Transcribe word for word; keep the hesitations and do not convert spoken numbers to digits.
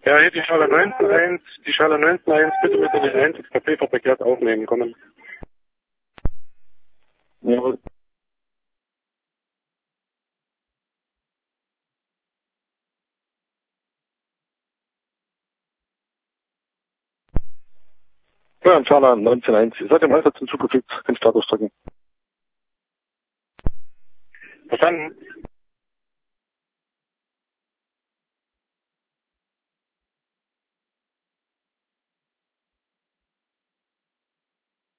Ja, hier die Schale neunzehn eins, die Schale neunzehn eins, bitte bitte den eins K P verkehrt aufnehmen, kommen. Jawohl. Ja, Schala neunzehn eins. Ihr seid im Einsatz hinzugefügt, den Status drücken. Verstanden?